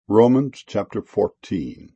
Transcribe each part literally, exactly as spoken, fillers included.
Romans chapter fourteen.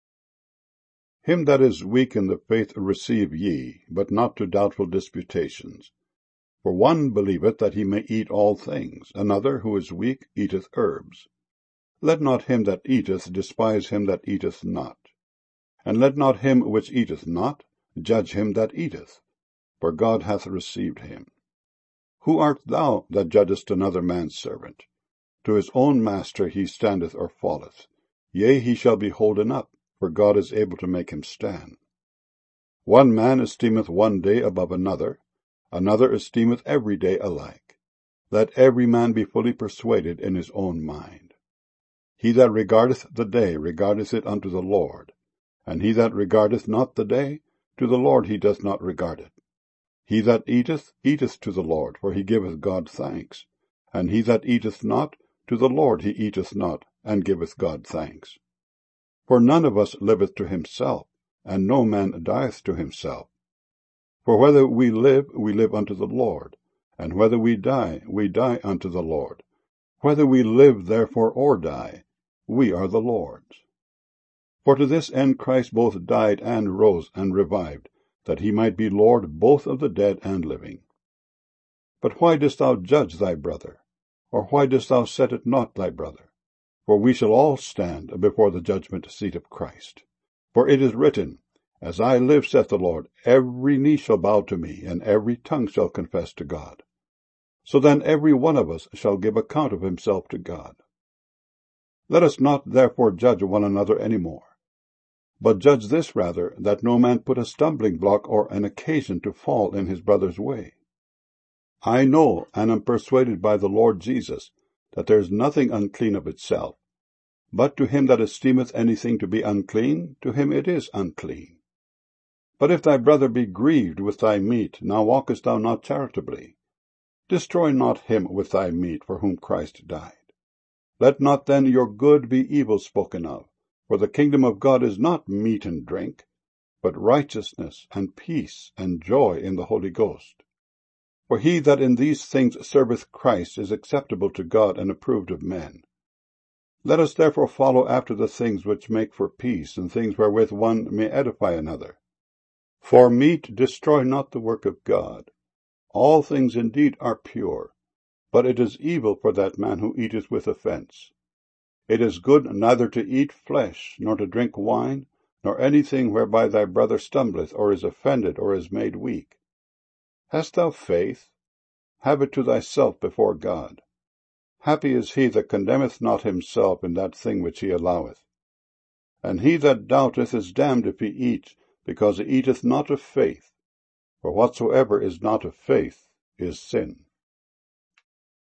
Him that is weak in the faith receive ye, but not to doubtful disputations. For one believeth that he may eat all things, another, who is weak, eateth herbs. Let not him that eateth despise him that eateth not. And let not him which eateth not judge him that eateth, for God hath received him. Who art thou that judgest another man's servant? To his own master he standeth or falleth. Yea, he shall be holden up, for God is able to make him stand. One man esteemeth one day above another, another esteemeth every day alike. Let every man be fully persuaded in his own mind. He that regardeth the day regardeth it unto the Lord, and he that regardeth not the day, to the Lord he doth not regard it. He that eateth, eateth to the Lord, for he giveth God thanks, and he that eateth not, to the Lord he eateth not, and giveth God thanks. For none of us liveth to himself, and no man dieth to himself. For whether we live, we live unto the Lord, and whether we die, we die unto the Lord. Whether we live therefore or die, we are the Lord's. For to this end Christ both died and rose and revived, that he might be Lord both of the dead and living. But why dost thou judge thy brother? Or why dost thou set at naught thy brother? For we shall all stand before the judgment seat of Christ. For it is written, As I live, saith the Lord, every knee shall bow to me, and every tongue shall confess to God. So then every one of us shall give account of himself to God. Let us not therefore judge one another any more, but judge this rather, that no man put a stumbling block or an occasion to fall in his brother's way. I know, and am persuaded by the Lord Jesus, that there is nothing unclean of itself. But to him that esteemeth anything to be unclean, to him it is unclean. But if thy brother be grieved with thy meat, now walkest thou not charitably. Destroy not him with thy meat, for whom Christ died. Let not then your good be evil spoken of, for the kingdom of God is not meat and drink, but righteousness and peace and joy in the Holy Ghost. For he that in these things serveth Christ is acceptable to God and approved of men. Let us therefore follow after the things which make for peace, and things wherewith one may edify another. For meat destroy not the work of God. All things indeed are pure, but it is evil for that man who eateth with offence. It is good neither to eat flesh, nor to drink wine, nor anything whereby thy brother stumbleth, or is offended, or is made weak. Hast thou faith? Have it to thyself before God. Happy is he that condemneth not himself in that thing which he alloweth. And he that doubteth is damned if he eat, because he eateth not of faith. For whatsoever is not of faith is sin.